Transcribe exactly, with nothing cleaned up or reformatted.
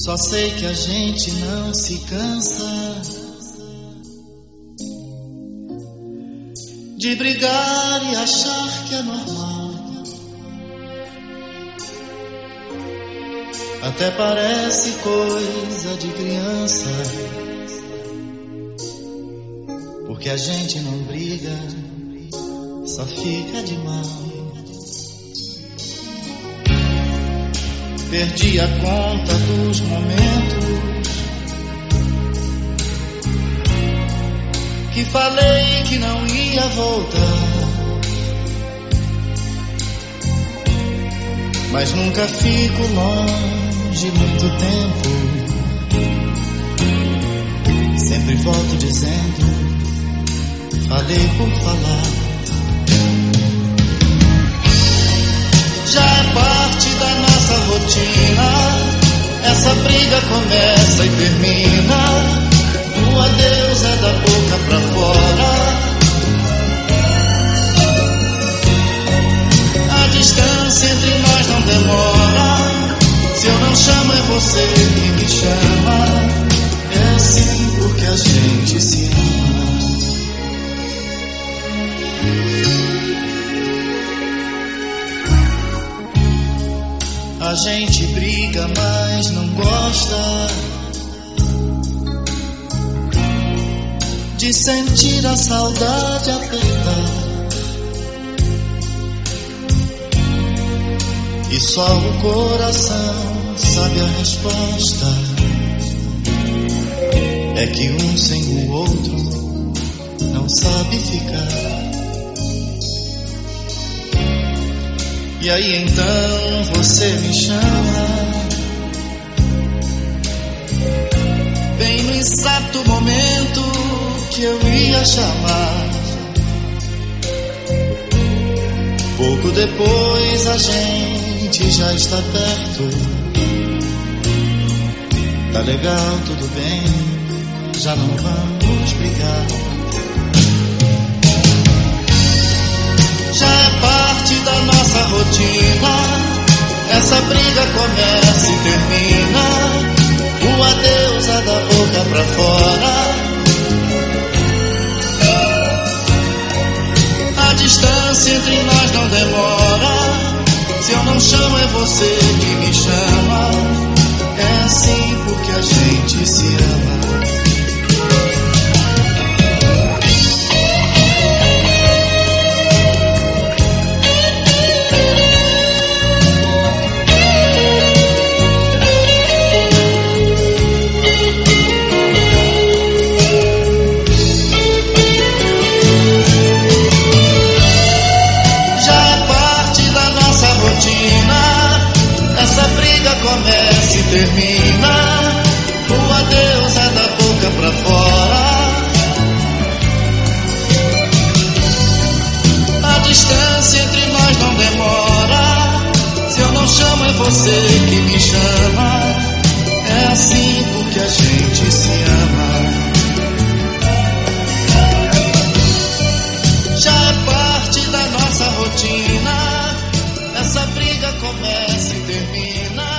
Só sei que a gente não se cansa de brigar e achar que é normal. Até parece coisa de criança, porque a gente não briga, só fica de mal. Perdi a conta dos momentos que falei que não ia voltar, mas nunca fico longe muito tempo. Sempre volto dizendo, falei por falar. Já é parte da nossa rotina, essa briga começa e termina. O adeus é da boca pra fora. A distância entre nós não demora. Se eu não chamo é você que me chama. É assim porque a gente se ama. A gente briga, mas não gosta de sentir a saudade apertar. E só o coração sabe a resposta. É que um sem o outro não sabe ficar. E aí então você me chama, bem no exato momento que eu ia chamar. Pouco depois a gente já está perto. Tá legal, tudo bem, já não vamos brigar. Já é parte da nossa rotina, essa briga começa e termina. O adeus é da boca pra fora. A distância entre nós não demora. Se eu não chamo é você que me chama. É assim porque a gente se ama. Começa e termina. O adeus é da boca pra fora. A distância entre nós não demora. Se eu não chamo é você que me chama. É assim porque a gente se ama. Já é parte da nossa rotina, essa briga começa e termina.